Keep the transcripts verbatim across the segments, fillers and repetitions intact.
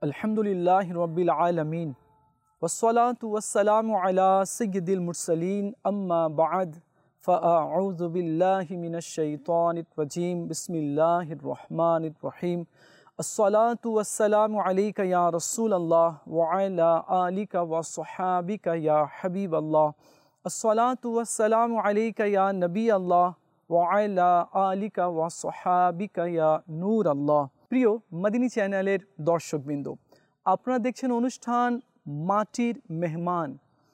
अल्हम्दुलिल्लाहि रब्बिल आलमीन वस्सलातु वस्सलामु अला सय्यिदिल मुरसलीन अम्मा बअद फ़अऊज़ु बिल्लाहि मिनश शैतानिर रजीम बिस्मिल्लाहिर रहमानिर रहीम अस्सलातु वस्सलामु अलैका या रसूलल्लाह व अला आलिका व सहाबिका या हबीबल्लाह अस्सलातु वस्सलामु अलैका या नबी अल्लाह व अला आलिका व सहाबिका या नूर अल्लाह। প্রিয় মদিনী চ্যানেলের দর্শকবৃন্দ, আপনারা দেখছেন অনুষ্ঠান মাটির মেহমান।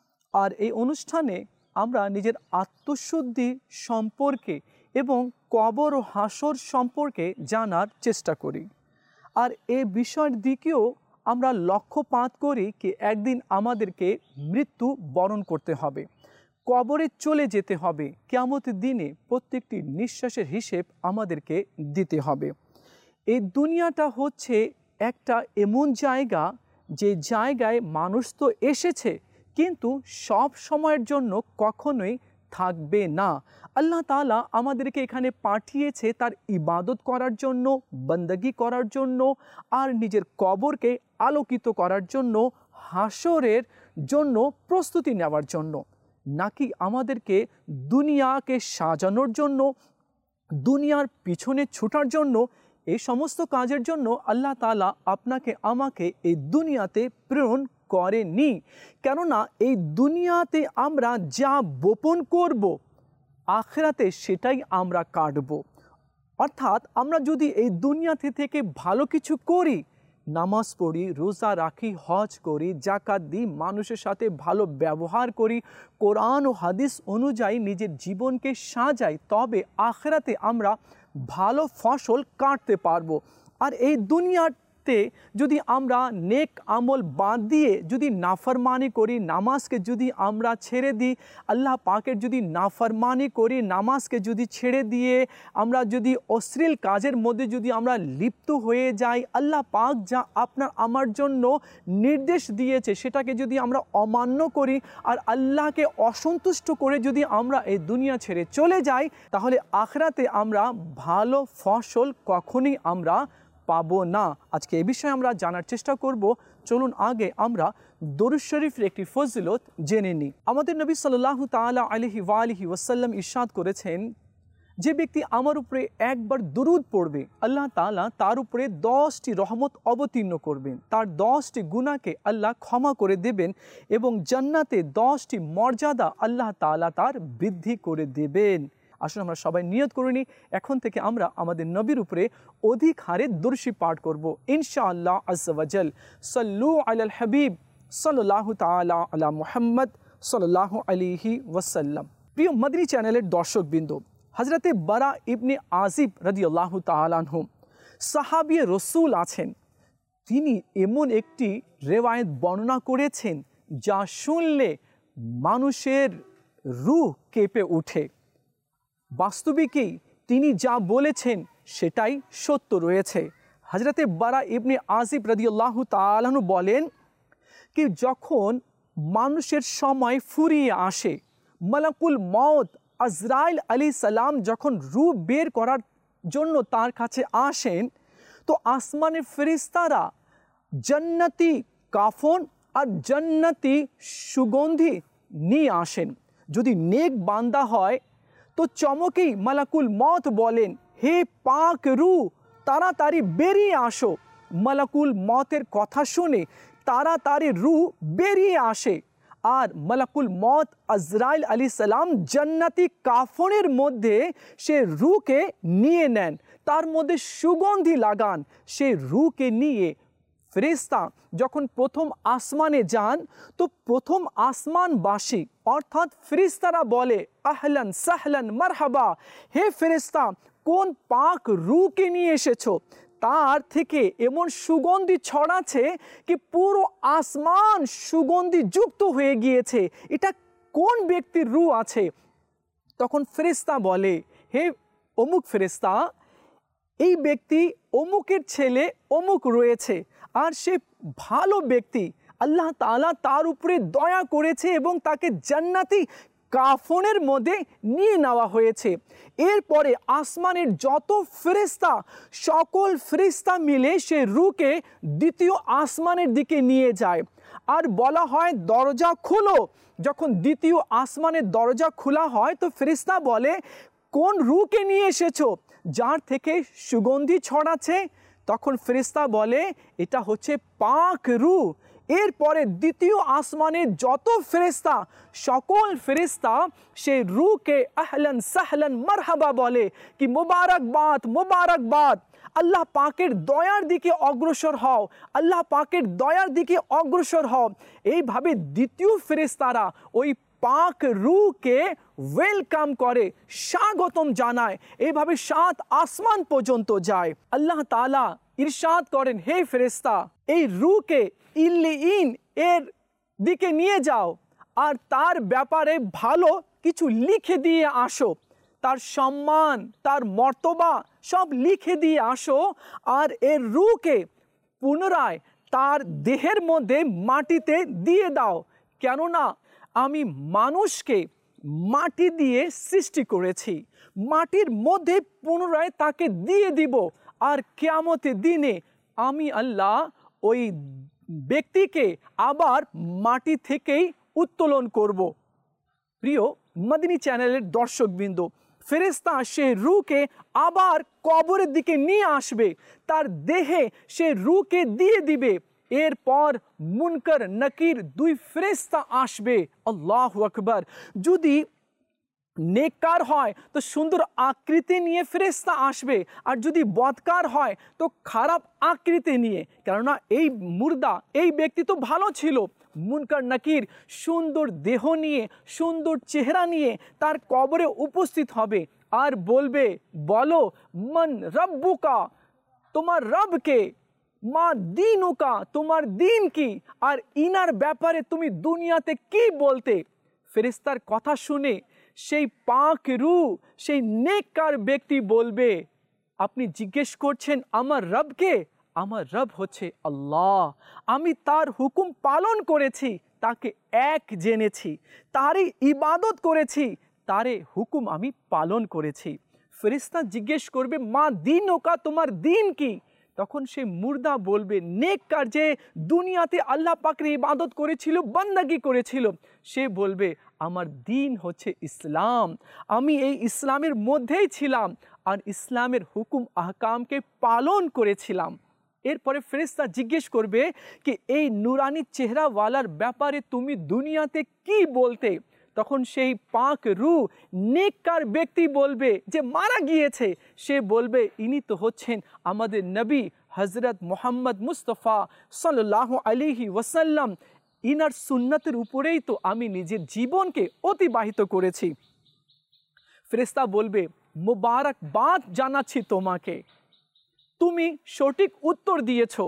আর এই অনুষ্ঠানে আমরা নিজের আত্মশুদ্ধি সম্পর্কে এবং কবর ও হাসর সম্পর্কে জানার চেষ্টা করি। আর এই বিষয়ের দিকেও আমরা লক্ষ্যপাত করি কি একদিন আমাদেরকে মৃত্যু বরণ করতে হবে, কবরে চলে যেতে হবে, কিয়ামতের দিনে প্রত্যেকটি নিঃশ্বাসের হিসেব আমাদেরকে দিতে হবে। এই দুনিয়াটা হচ্ছে একটা এমন জায়গা যে জায়গায় মানুষ তো এসেছে কিন্তু সব সময়ের জন্য কখনোই থাকবে না। আল্লাহ তাআলা আমাদেরকে এখানে পাঠিয়েছে তার ইবাদত করার জন্য, বন্দগি করার জন্য, আর নিজের কবরকে আলোকিত করার জন্য, হাসরের জন্য প্রস্তুতি নেওয়ার জন্য, নাকি আমাদেরকে দুনিয়াকে সাজানোর জন্য, দুনিয়ার পিছনে ছুটার জন্য। এই সমস্ত কাজের জন্য আল্লাহ তাআলা আপনাকে আমাকে এই দুনিয়াতে প্রেরণ করেনি। কেননা এই দুনিয়াতে আমরা যা বপন করব আখিরাতে সেটাই আমরা কাটব। অর্থাৎ আমরা যদি এই দুনিয়াতে থেকে ভালো কিছু করি, নামাজ পড়ি, রোজা রাখি, হজ করি, জাকাত দিই, মানুষের সাথে ভালো ব্যবহার করি, কোরআন ও হাদিস অনুযায়ী নিজের জীবনকে সাজাই, তবে আখিরাতে আমরা ভালো ফসল কাটতে পারবো। আর এই দুনিয়াতে যদি আমরা নেক আমল বাদ দিয়ে যদি নাফরমানি করি, নামাজকে যদি আমরা ছেড়ে দিই, আল্লাহ পাকের যদি নাফরমানি করি, নামাজকে যদি ছেড়ে দিয়ে আমরা যদি অশ্লীল কাজের মধ্যে যদি আমরা লিপ্ত হয়ে যাই, আল্লাহ পাক যা আপনার আমার জন্য নির্দেশ দিয়েছে সেটাকে যদি আমরা অমান্য করি আর আল্লাহকে অসন্তুষ্ট করে যদি আমরা এই দুনিয়া ছেড়ে চলে যাই, তাহলে আখিরাতে আমরা ভালো ফসল কখনই আমরা পাবো না। আজকে এই বিষয়ে আমরা জানার চেষ্টা করব। চলুন আগে আমরা দরুদ শরীফের একটি ফজিলত জেনে নিই। আমাদের নবী সাল্লাল্লাহু তাআলা আলাইহি ওয়া আলিহি ওয়াসাল্লাম ইরশাদ করেছেন, যে ব্যক্তি আমার উপরে একবার দরুদ পড়বে আল্লাহ তাআলা তার উপরে দশটি রহমত অবতীর্ণ করবেন, তার দশটি গুনাহকে আল্লাহ ক্ষমা করে দেবেন এবং জান্নাতে দশটি মর্যাদা আল্লাহ তাআলা তার বৃদ্ধি করে দেবেন। আসলে আমরা সবাই নিয়ত করে নিই, এখন থেকে আমরা আমাদের নবীর উপরে অধিক হারে দরুদ পাঠ করব ইনশাআল্লাহ আজ্জা ওয়া জাল। সাল্লু আলাল হাবিব সাল্লাল্লাহু তাআলা আলা মুহাম্মদ সাল্লাল্লাহু আলাইহি ওয়াসাল্লাম। প্রিয় মদনী চ্যানেলের দর্শকবৃন্দ, হযরতে বারা ইবনে আজিব রাদিয়াল্লাহু তাআলা আনহু সাহাবী রাসূল আছেন। তিনি এমন একটি রিওয়ায়াত বর্ণনা করেছেন যা শুনলে মানুষের রূহ কেঁপে ওঠে। বাস্তবিকই তিনি যা বলেছেন সেটাই সত্য রয়েছে। হযরতে বারা ইবনে আজিব রাদিয়াল্লাহু তাআলা আনহু বলেন কি যখন মানুষের সময় ফুরিয়ে আসে, মালাকুল মউত আজরাইল আলাইহিস সালাম যখন রূহ বের করার জন্য তার কাছে আসেন, তো আসমানের ফেরেশতারা জান্নাতি কাফন আর জান্নাতি সুগন্ধি নিয়ে আসেন। যদি নেক বান্দা হয় তো চমকেই মালাকুল মউত বলেন, হে পাক রূহ তাড়াতাড়ি বেরিয়ে আসো। মালাকুল মউতের কথা শুনে তাড়াতাড়ি রূহ বেরিয়ে আসে আর মালাকুল মউত আজরাইল আলাইহিস সালাম জান্নাতি কাফনের মধ্যে সে রূহকে নিয়ে নেন, তার মধ্যে সুগন্ধি লাগান। সে রূহকে নিয়ে ফেরেশতা যখন প্রথম আসমানে যান, তো প্রথম আসমানবাসী অর্থাৎ ফেরেশতারা বলে, আহলান সাহলান মারহাবা, হে ফেরেশতা কোন পাক রূহকে নিয়ে এসেছো। তার থেকে এমন সুগন্ধি ছড়াচ্ছে কি পুরো আসমান সুগন্ধি যুক্ত হয়ে গিয়েছে। এটা কোন ব্যক্তির রূহ আছে? তখন ফেরেশতা বলে, হে অমুক ফেরেশতা, এই ব্যক্তি অমুকের ছেলে অমুক রয়েছে আর সে ভালো ব্যক্তি, আল্লাহ তাআলা তার উপরে দয়া করেছে এবং তাকে জান্নাতি কাফনের মধ্যে নিয়ে নেওয়া হয়েছে। এরপরে আসমানের যত ফেরেশতা, সকল ফেরেশতা মিলে সে রূহকে দ্বিতীয় আসমানের দিকে নিয়ে যায় আর বলা হয় দরজা খোলো। যখন দ্বিতীয় আসমানের দরজা খোলা হয় তো ফেরেশতা বলে, কোন রূহকে নিয়ে এসেছো, যার থেকে সুগন্ধি ছড়াচ্ছে? তখন ফেরেশতা বলে, এটা হচ্ছে পাক রূহ। এরপরে দ্বিতীয় আসমানে যত ফেরেশতা, সকল ফেরেশতা সেই রূহকে আহলান সাহলান মারহাবা বলে কি মোবারকবাদ মোবারকবাদ, আল্লাহ পাকের দয়ার দিকে অগ্রসর হও, আল্লাহ পাকের দয়ার দিকে অগ্রসর হও। এইভাবে দ্বিতীয় ফেরেশতারা ওই পাক রূহকে ওয়েলকাম করে, স্বাগতম জানায়, এইভাবে সাত আসমান পর্যন্ত যায়। আল্লাহ তাআলা ইরশাদ করেন, হে ফেরেশতা, এই রূহকে ইল্লিয়িন এর দিকে নিয়ে যাও আর তার ব্যাপারে ভালো কিছু লিখে দিয়ে আসো, তার সম্মান, তার মর্তবা সব লিখে দিয়ে আসো। আর এর রূহকে পুনরায় তার দেহের মধ্যে মাটিতে দিয়ে দাও, কেননা আমি মানুষকে মাটি দিয়ে সৃষ্টি করেছি, মাটির মধ্যে পুনরায় তাকে দিয়ে দিব। আর কিয়ামতের দিনে আমি আল্লাহ ওই ব্যক্তিকে আবার মাটি থেকেই উত্তোলন করব। প্রিয় মদিনী চ্যানেলের দর্শকবৃন্দ, ফেরেশতা সে রূহকে আবার কবরের দিকে নিয়ে আসবে, তার দেহে সে রূহকে দিয়ে দিবে। এরপর মুনকার নাকির দুই ফেরেশতা আসবে। আল্লাহু আকবার। যদি নেককার হয় তো সুন্দর আকৃতি নিয়ে ফেরেশতা আসবে, আর যদি বদকার হয় তো খারাপ আকৃতি নিয়ে, কেননা এই মুর্দা, এই ব্যক্তি তো ভালো ছিল। মুনকার নাকির সুন্দর দেহ নিয়ে, সুন্দর চেহারা নিয়ে তার কবরে উপস্থিত হবে আর বলবে, বলো মান রব্বুকা, তোমার রবকে, মা দীনুকা, তোমার দিন কি, আর ইনার ব্যাপারে তুমি দুনিয়াতে কি বলতে। ফেরেশতার কথা শুনে সেই পাক রূহ, সেই নেককার ব্যক্তি বলবে, আপনি জিজ্ঞেস করছেন আমার রবকে? আমার রব হচ্ছে আল্লাহ, আমি তার হুকুম পালন করেছি, তাকে এক জেনেছি, তারই ইবাদত করেছি, তারে হুকুম আমি পালন করেছি। ফেরেশতা জিজ্ঞেস করবে, মা দীনুকা, তোমার দিন কি? তখন সে মুর্দা বলবে, নেককার যে দুনিয়াতে আল্লাহ পাকের ইবাদত করেছিল, বান্দাগি করেছিল, সে বলবে, আমার দিন হচ্ছে ইসলাম, আমি এই ইসলামের মধ্যেই ছিলাম আর ইসলামের হুকুম আহকামকে পালন করেছিলাম। এরপরে ফেরেশতা জিজ্ঞেস করবে কি এই নুরানি চেহারাওয়ালার ব্যাপারে তুমি দুনিয়াতে কি বলতে? তখন সেই পাক রূহ নেককার ব্যক্তি বলবে যে মারা গিয়েছে, সে বলবে, ইনি তো হচ্ছেন আমাদের নবী হযরত মুহাম্মদ মুস্তাফা সাল্লাল্লাহু আলাইহি ওয়াসাল্লাম, ইনার সুন্নতের উপরেই তো আমি নিজের জীবনকে অতিবাহিত করেছি। ফেরেশতা বলবে, মুবারকবাদ জানাচ্ছি তোমাকে, তুমি সঠিক উত্তর দিয়েছো।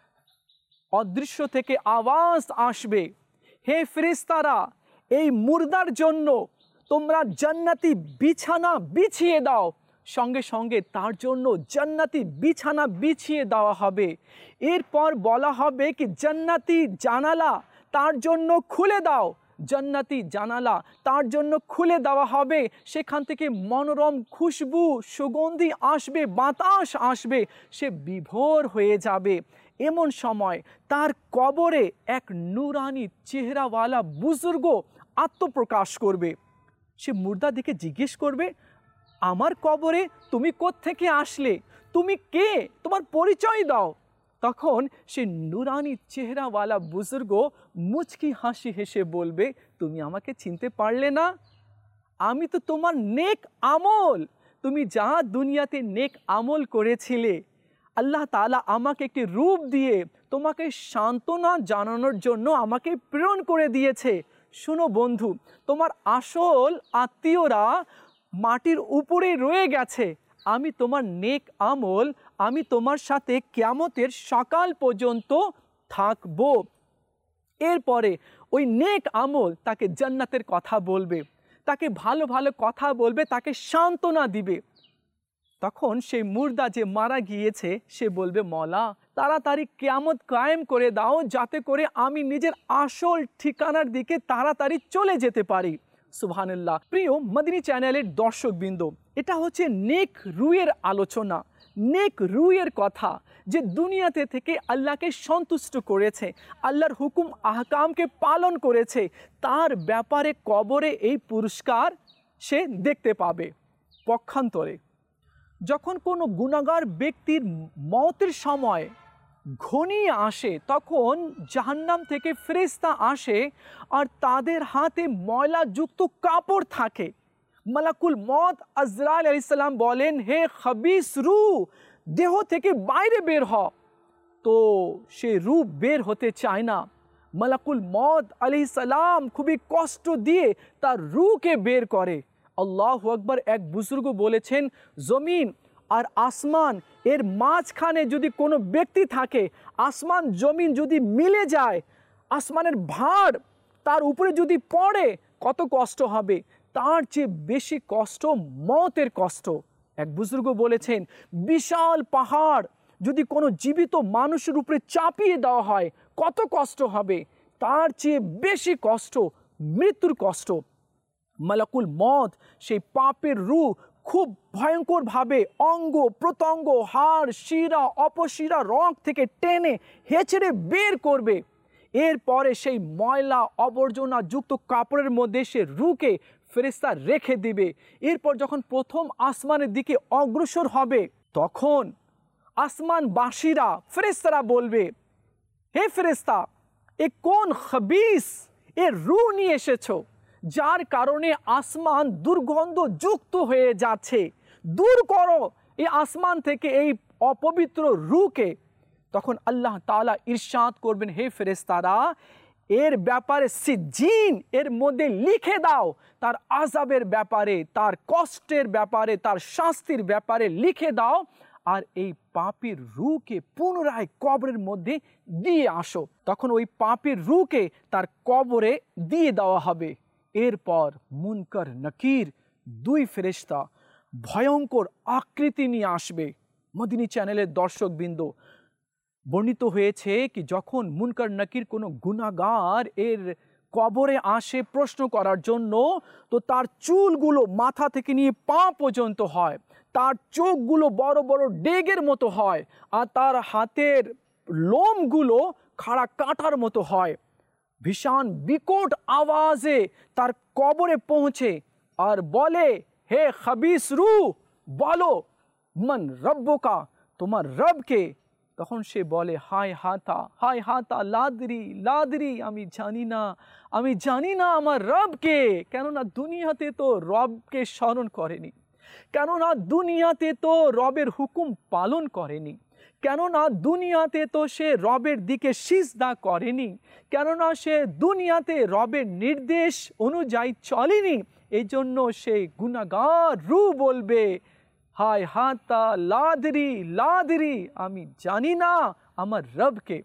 অদৃশ্য থেকে আওয়াজ আসবে, হে ফেরেশতারা, এই মুর্দার জন্য তোমরা জান্নাতি বিছানা বিছিয়ে দাও। সঙ্গে সঙ্গে তার জন্য জান্নাতি বিছানা বিছিয়ে দেওয়া হবে। এরপর বলা হবে কি জান্নাতি জানালা তার জন্য খুলে দাও, জান্নাতি জানালা তার জন্য খুলে দেওয়া হবে। সেখান থেকে মনোরম খুশবু, সুগন্ধি আসবে, বাতাস আসবে, সে বিভোর হয়ে যাবে। এমন সময় তার কবরে এক নুরানি চেহারাওয়ালা বুজুর্গ আত্মপ্রকাশ করবে। সে মুর্দা দিকে জিজ্ঞেস করবে, আমার কবরে তুমি কোত্থেকে আসলে, তুমি কে, তোমার পরিচয় দাও। তখন সে নুরানি চেহারাওয়ালা বুজুর্গ মুচকি হাসি হেসে বলবে, তুমি আমাকে চিনতে পারলে না? আমি তো তোমার নেক আমল, তুমি যা দুনিয়াতে নেক আমল করেছিলে, আল্লাহ তাআলা আমাকে একটি রূপ দিয়ে তোমাকে সান্ত্বনা জানানোর জন্য আমাকে প্রেরণ করে দিয়েছে। শোনো বন্ধু, তোমার আসল আত্মীয়রা মাটির উপরে রয়ে গেছে, আমি তোমার নেক আমল, আমি তোমার সাথে কিয়ামতের সকাল পর্যন্ত থাকব। এরপরে ওই নেক আমল তাকে জান্নাতের কথা বলবে, তাকে ভালো ভালো কথা বলবে, তাকে সান্ত্বনা দিবে। তখন সেই মুর্দা যে মারা গিয়েছে সে বলবে, মওলা তাড়াতাড়ি কিয়ামত কায়েম করে দাও, যাতে করে আমি নিজের আসল ঠিকানার দিকে তাড়াতাড়ি চলে যেতে পারি। সুবহানাল্লাহ। প্রিয় মদিনী চ্যানেলের দর্শকবৃন্দ, এটা হচ্ছে নেক রুয়ের আলোচনা, নেক রুয়ের কথা, যে দুনিয়াতে থেকে আল্লাহকে সন্তুষ্ট করেছে, আল্লাহর হুকুম আহকামকে পালন করেছে, তার ব্যাপারে কবরে এই পুরস্কার সে দেখতে পাবে। পক্ষান্তরে যখন কোনো গুনাহগার ব্যক্তির মওতের সময় ঘনিয়ে আসে, তখন জাহান্নাম থেকে ফেরেশতা আসে আর তাদের হাতে ময়লাযুক্ত কাপড় থাকে। মালাকুল মত আজরাইল আলাইহিস সালাম বলেন, হে খবিস রূহ, দেহ থেকে বাইরে বের হ। তো সে রূহ বের হতে চায় না। মালাকুল মত আলাইহিস সালাম খুবই কষ্ট দিয়ে তার রূহকে বের করে। আল্লাহু আকবার। এক বুজুর্গ বলেছেন, জমিন আর আসমান এর মাঝখানে যদি কোনো ব্যক্তি থাকে, আসমান জমিন যদি মিলে যায়, আসমানের ভার তার উপরে যদি পড়ে, কত কষ্ট হবে। তার চেয়ে বেশি কষ্ট মওতের কষ্ট। এক বুজুর্গ বলেছেন, বিশাল পাহাড় যদি কোনো জীবিত মানুষের উপরে চাপিয়ে দেওয়া হয়, কত কষ্ট হবে। তার চেয়ে বেশি কষ্ট মৃত্যুর কষ্ট। মালাকুল মত সেই পাপের রূহ খুব ভয়ঙ্করভাবে অঙ্গ প্রত্যঙ্গ, হাড়, শিরা, অপশিরা, রগ থেকে টেনে হেঁচড়ে বের করবে। এরপরে সেই ময়লা আবর্জনা যুক্ত কাপড়ের মধ্যে সে রূহকে ফেরেশতা রেখে দিবে। এরপর যখন প্রথম আসমানের দিকে অগ্রসর হবে, তখন আসমানবাসীরা ফেরেশতারা বলবে, হে ফেরেশতা, এ কোন খবিস এর রূহ নিয়ে এসেছো, যার কারণে আসমান দুর্গন্ধ যুক্ত হয়ে যাচ্ছে, দূর করো এই আসমান থেকে এই অপবিত্র রূহকে। তখন আল্লাহ তাআলা ইরশাদ করবেন, হে ফেরেশতারা, এর ব্যাপারে সিজ্জিন এর মধ্যে লিখে দাও, তার আযাবের ব্যাপারে, তার কষ্টের ব্যাপারে, তার শাস্তির ব্যাপারে লিখে দাও, আর এই পাপীর রূহকে পুনরায় কবরের মধ্যে দিয়ে আসো। তখন ওই পাপীর রূহকে তার কবরে দিয়ে দেওয়া হবে। এরপর মুনকার নাকির দুই ফেরেশতা ভয়ঙ্কর আকৃতি নিয়ে আসবে। মদিনী চ্যানেলের দর্শকবৃন্দ, বর্ণিত হয়েছে কি যখন মুনকার নাকির কোনো গুনাহগার এর কবরে আসে প্রশ্ন করার জন্য, তো তার চুলগুলো মাথা থেকে নিয়ে পা পর্যন্ত হয়, তার চোখগুলো বড় বড় ডেগের মতো হয়, আর তার হাতের লোমগুলো খাড়া কাঁটার মতো হয়। ভীষণ বিকট আওয়াজে তার কবরে পৌঁছে আর বলে, হে খবিস রূহ, বলো মান রব্বুকা, তোমার রবকে। তখন সে বলে, হায় হাতা, হায় হাতা, লাদরি লাদরি, আমি জানি না, আমি জানি না আমার রবকে। কেননা দুনিয়াতে তো রবকে স্মরণ করেনি, কেননা দুনিয়াতে তো রবের হুকুম পালন করেনি, কেননা দুনিয়াতে তো সে রবের দিকে সিজদা করেনি, কেননা সে দুনিয়াতে রবের নির্দেশ অনুযায়ী চলেনি। এই জন্য সে গুনাহগার রূহ বলবে, হায় হাতা, লাদরি লাদরি, আমি জানি না আমার রবকে।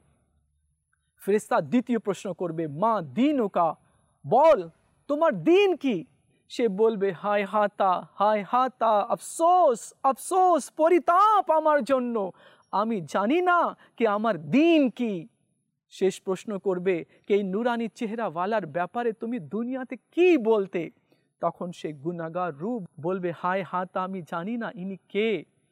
ফেরেশতা দ্বিতীয় প্রশ্ন করবে, মা দীনুকা, বল তোমার দিন কি। সে বলবে, হায় হাতা, হায় হাতা, আফসোস আফসোস, পরিতাপ আমার জন্য, আমি জানি না কি আমার দিন কি। শেষ প্রশ্ন করবে, কি এই নুরানি চেহারাওয়ালার ব্যাপারে তুমি দুনিয়াতে কি বলতে। তখন সে গুনাহগার রূপ বলবে, হায় হাতা, আমি জানি না ইনি কে।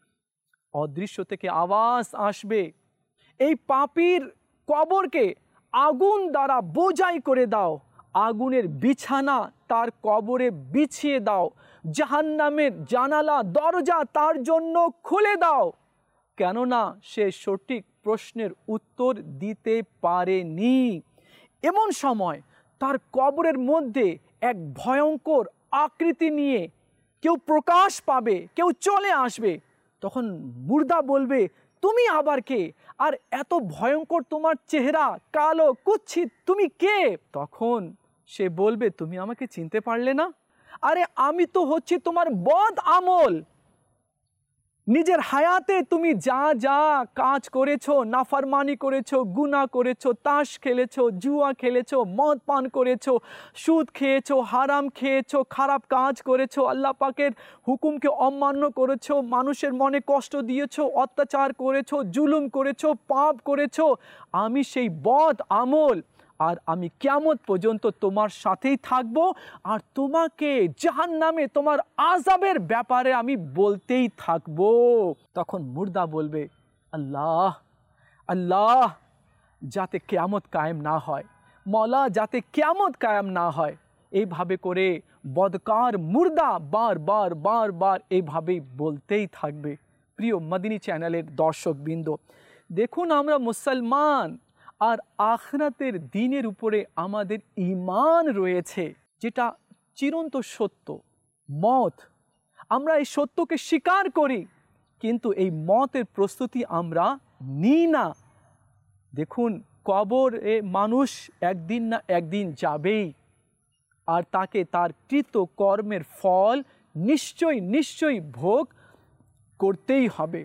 অদৃশ্য থেকে আওয়াজ আসবে, এই পাপীর কবরকে আগুন দ্বারা বোঝাই করে দাও, আগুনের বিছানা তার কবরে বিছিয়ে দাও, জাহান্নামের জানালা দরজা তার জন্য খুলে দাও, কেননা সে সঠিক প্রশ্নের উত্তর দিতে পারেনি। এমন সময় তার কবরের মধ্যে এক ভয়ঙ্কর আকৃতি নিয়ে কেউ প্রকাশ পাবে, কেউ চলে আসবে। তখন মুর্দা বলবে, তুমি আবার কে, আর এত ভয়ঙ্কর তোমার চেহারা, কালো কুৎসিত, তুমি কে। তখন সে বলবে, তুমি আমাকে চিনতে পারলে না, আরে আমি তো হচ্ছি তোমার বদ আমল। নিজের হায়াতে তুমি যা যা কাজ করেছো, নাফরমানি করেছো, গুনাহ করেছো, তাস খেলেছো, জুয়া খেলেছো, মদ পান করেছো, সুদ খেয়েছো, হারাম খেয়েছো, খারাপ কাজ করেছো, আল্লাহ পাকের হুকুমকে অমান্য করেছো, মানুষের মনে কষ্ট দিয়েছো, অত্যাচার করেছো, জুলুম করেছো, পাপ করেছো। আমি সেই বদ আমল, আর আমি কিয়ামত পর্যন্ত তোমার সাথেই থাকবো, আর তোমাকে জাহান্নামে তোমার আযাবের ব্যাপারে আমি বলতেই থাকবো। তখন মুর্দা বলবে, আল্লাহ আল্লাহ, যাতে কিয়ামত কায়েম না হয়, মওলা যাতে কিয়ামত কায়েম না হয়। এইভাবে করে বদকার মুর্দা বারবার বারবার এইভাবেই বলতেই থাকবে। প্রিয় মদিনী চ্যানেলের দর্শকবৃন্দ, দেখুন আমরা মুসলমান, আর আখিরাতের দিনের উপরে আমাদের ঈমান রয়েছে, যেটা চিরন্ত সত্য, মত। আমরা এই সত্যকে স্বীকার করি, কিন্তু এই মতের প্রস্তুতি আমরা নিই না। দেখুন, কবরে মানুষ একদিন না একদিন যাবেই, আর তাকে তার কৃত কর্মের ফল নিশ্চয়ই নিশ্চয়ই ভোগ করতেই হবে।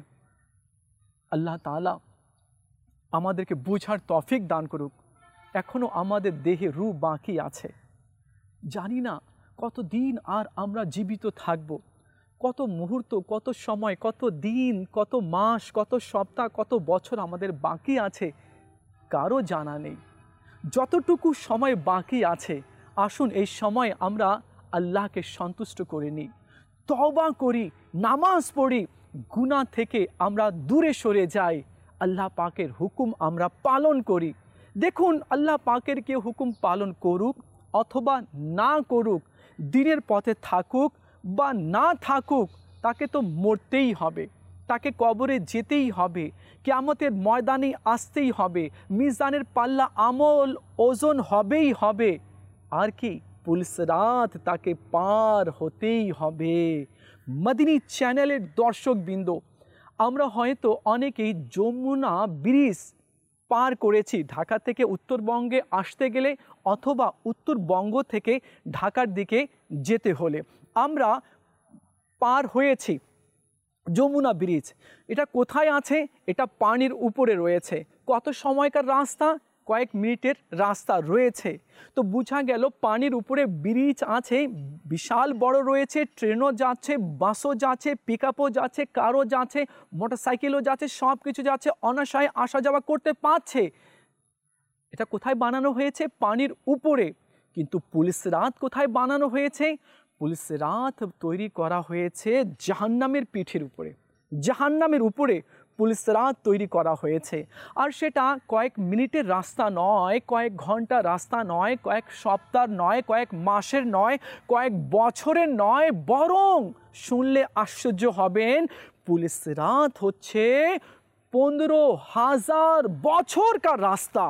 আল্লাহ তাআলা আমাদেরকে বুঝার তৌফিক দান করুক। এখনও আমাদের দেহে রূহ বাকি আছে, জানি না কত দিন আর আমরা জীবিত থাকব, কত মুহূর্ত, কত সময়, কত দিন, কত মাস, কত সপ্তাহ, কত বছর আমাদের বাকি আছে, কারো জানা নেই। যতটুকু সময় বাকি আছে, আসুন এই সময় আমরা আল্লাহকে সন্তুষ্ট করে নিই, তওবা করি, নামাজ পড়ি, গুনাহ থেকে আমরা দূরে সরে যাই, আল্লাহ পাকের হুকুম আমরা পালন করি। দেখুন, আল্লাহ পাকের কেউ হুকুম পালন করুক অথবা না করুক, দিনের পথে থাকুক বা না থাকুক, তাকে তো মরতেই হবে, তাকে কবরে যেতেই হবে, কিয়ামতের ময়দানে আসতেই হবে, মিজানের পাল্লা আমল ওজন হবেই হবে, আর কি পুলসিরাত তাকে পার হতেই হবে। মদিনী চ্যানেলের দর্শকবৃন্দ, আমরা হয়তো অনেকেই যমুনা ব্রিজ পার করেছি ঢাকা থেকে উত্তরবঙ্গে আসতে গেলে, অথবা উত্তরবঙ্গ থেকে ঢাকার দিকে যেতে হলে আমরা পার হয়েছি যমুনা ব্রিজ। এটা কোথায় আছে? এটা পানির উপরে রয়েছে। কত সময়কার রাস্তা? কয়েক মিনিটের রাস্তা রয়েছে। তো বোঝা গেল পানির উপরে ব্রিজ আছে, বিশাল বড় রয়েছে, ট্রেনও যাচ্ছে, বাসও যাচ্ছে, পিক আপও যাচ্ছে, কারও যাচ্ছে, মোটরসাইকেলও যাচ্ছে, সব কিছু যাচ্ছে, অনায়াসে আসা যাওয়া করতে পারছে। এটা কোথায় বানানো হয়েছে? পানির উপরে। কিন্তু পুলসিরাত কোথায় বানানো হয়েছে? পুলসিরাত তৈরি করা হয়েছে জাহান্নামের পিঠের উপরে। জাহান্নামের উপরে পুলসিরাত তৈরি করা হয়েছে, আর সেটা কয়েক মিনিটের রাস্তা নয়, কয়েক ঘন্টা রাস্তা নয়, কয়েক সপ্তাহ নয়, কয়েক মাসের নয়, কয়েক বছরের নয়, বরং শুনলে আশ্চর্য হবেন, পুলসিরাত হচ্ছে পনেরো হাজার বছরকার রাস্তা,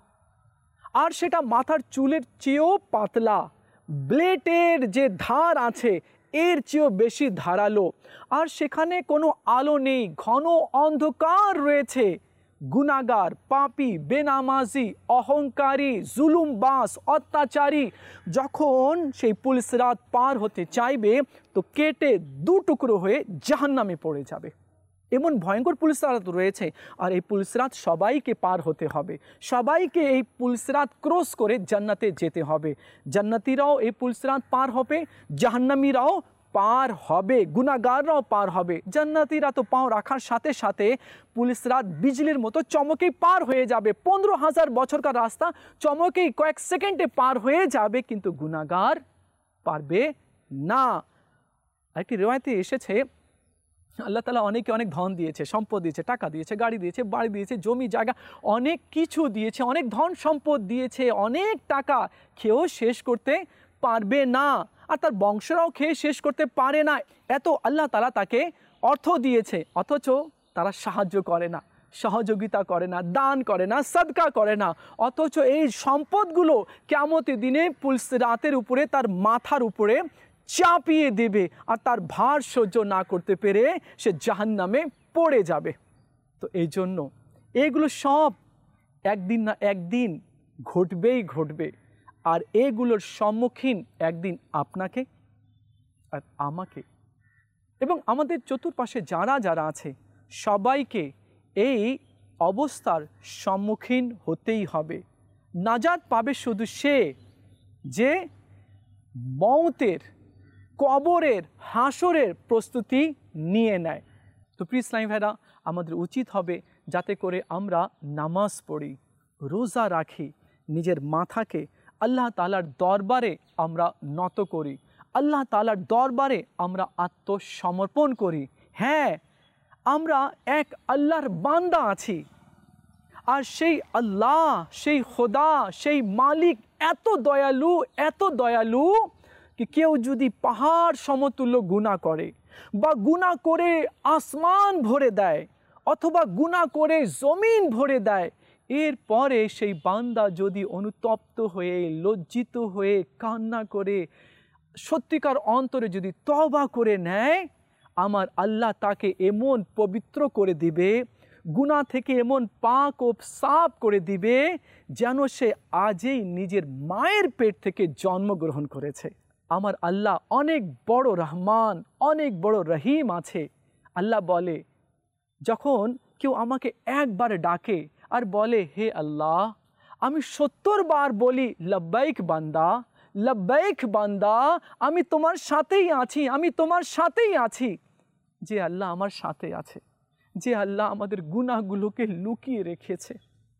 আর সেটা মাথার চুলের চেয়েও পাতলা, ব্লেডের যে ধার আছে এর চেয়েও বেশি ধারালো, আর সেখানে কোনো আলো নেই, ঘন অন্ধকার রয়েছে। গুনাহগার, পাপী, বেনামাজি, অহংকারী, জুলুমবাজ, অত্যাচারী যখন সেই পুলসিরাত পার হতে চাইবে, তো কেটে দু টুকরো হয়ে জাহান্নামে পড়ে যাবে। এমন ভয়ঙ্কর পুলসিরাত রয়েছে, আর এই পুলসিরাত সবাইকে পার হতে হবে, সবাইকে এই পুলসিরাত ক্রস করে জান্নাতে যেতে হবে। জান্নাতীরাও এই পুলসিরাত পার হবে, জাহান্নামীরাও পার হবে, গুনাহগাররাও পার হবে। জান্নাতীরা তো পাও রাখার সাথে সাথে পুলসিরাত বিজলির মতো চমকেই পার হয়ে যাবে। পনেরো হাজার বছরকার রাস্তা চমকেই কয়েক সেকেন্ডে পার হয়ে যাবে, কিন্তু গুনাহগার পারবে না। একটি রিওয়ায়াতে এসেছে, আল্লাহ তাআলা অনেকে অনেক ধন দিয়েছে, সম্পদ দিয়েছে, টাকা দিয়েছে, গাড়ি দিয়েছে, বাড়ি দিয়েছে, জমি জায়গা অনেক কিছু দিয়েছে, অনেক ধন সম্পদ দিয়েছে, অনেক টাকা, খেয়েও শেষ করতে পারবে না, আর তার বংশরাও খেয়ে শেষ করতে পারে না। এত আল্লাহ তাআলা তাকে অর্থ দিয়েছে, অথচ তারা সাহায্য করে না, সহযোগিতা করে না, দান করে না, সাদকা করে না। অথচ এই সম্পদগুলো কিয়ামতের দিনে পুলসিরাতের উপরে, তার মাথার উপরে চাপিয়ে দেবে, আর তার ভার সহ্য না করতে পেরে সে জাহান্নামে পড়ে যাবে। তো এই জন্য এগুলো সব একদিন না একদিন ঘটবেই ঘটবে, আর এগুলোর সম্মুখীন একদিন আপনাকে আর আমাকে এবং আমাদের চতুর্পাশে যারা যারা আছে সবাইকে এই অবস্থার সম্মুখীন হতেই হবে। নাজাত পাবে শুধু সে যে মওতের, কবরের, হাসরের প্রস্তুতি নিয়ে নেয়। তো প্রিয় ইসলামী ভাইরা, আমাদের উচিত হবে যাতে করে আমরা নামাজ পড়ি, রোজা রাখি, নিজের মাথাকে আল্লাহ তাআলার দরবারে আমরা নত করি, আল্লাহ তাআলার দরবারে আমরা আত্মসমর্পণ করি। হ্যাঁ, আমরা এক আল্লাহর বান্দা আছি, আর সেই আল্লাহ, সেই খোদা, সেই মালিক এত দয়ালু, এত দয়ালু কি কেউ যদি পাহাড় সমতুল্য গুনাহ করে বা গুনাহ করে আসমান ভরে দেয় অথবা গুনাহ করে জমিন ভরে দেয়, এরপরে সেই বান্দা যদি অনুতপ্ত হয়ে, লজ্জিত হয়ে, কান্না করে, সত্যিকার অন্তরে যদি তওবা করে নেয়, আমার আল্লাহ তাকে এমন পবিত্র করে দিবে, গুনাহ থেকে এমন পাক ও সাফ করে দিবে যেন সে আজই নিজের মায়ের পেট থেকে জন্মগ্রহণ করেছে। আমার আল্লাহ অনেক বড় রহমান, অনেক বড় রহিম আছে। আল্লাহ বলে, যখন কেউ আমাকে একবার ডাকে আর বলে, হে আল্লাহ, আমি সত্তর বার বলি লব্বাইক বান্দা, লব্বাইক বান্দা, আমি তোমার সাথেই আছি, আমি তোমার সাথেই আছি। যে আল্লাহ আমার সাথে আছে, যে আল্লাহ আমাদের গুনাহগুলোকে লুকিয়ে রেখেছে,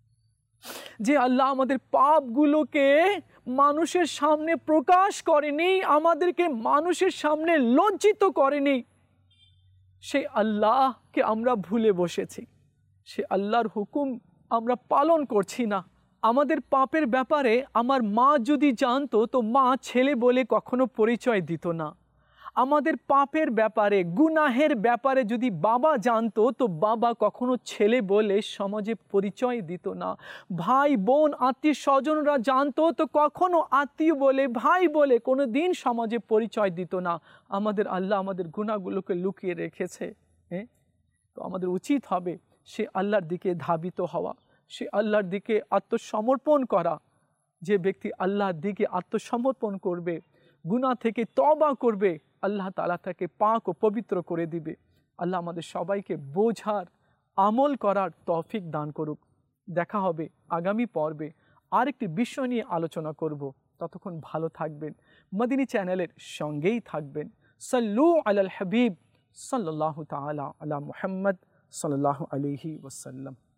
যে আল্লাহ আমাদের পাপগুলোকে মানুষের সামনে প্রকাশ করেনি, আমাদেরকে মানুষের সামনে লজ্জিত করেনি, সেই আল্লাহকে আমরা ভুলে বসেছি। সে আল্লাহর হুকুম আমরা পালন করছি না। আমাদের পাপের ব্যাপারে আমার মা যদি জানতো তো মা ছেলে বলে কখনো পরিচয় দিত না। আমাদের পাপের ব্যাপারে, গুনাহের ব্যাপারে যদি বাবা জানতো তো বাবা কখনো ছেলে বলে সমাজে পরিচয় দিত না। ভাই বোন আত্মীয় স্বজনরা জানতো তো কখনো আত্মীয় বলে, ভাই বলে কোনো দিন সমাজে পরিচয় দিত না। আমাদের আল্লাহ আমাদের গুনাহগুলোকে লুকিয়ে রেখেছে। হ্যাঁ, তো আমাদের উচিত হবে সে আল্লাহর দিকে ধাবিত হওয়া, সে আল্লাহর দিকে আত্মসমর্পণ করা। যে ব্যক্তি আল্লাহর দিকে আত্মসমর্পণ করবে, গুনাহ থেকে তওবা করবে, আল্লাহ তাআলা তাকে পাক ও পবিত্র করে দিবে। আল্লাহ আমাদের সবাইকে বোঝার, আমল করার তৌফিক দান করুক। দেখা হবে আগামী পর্বে আরেকটি বিষয় নিয়ে আলোচনা করব। ততক্ষণ ভালো থাকবেন, মদিনী চ্যানেলের সঙ্গেই থাকবেন। সাল্লু আলাল হাবিব সাল্লাল্লাহু তাআলা আলা মুহাম্মদ সাল্লাল্লাহু আলাইহি ওয়াসাল্লাম।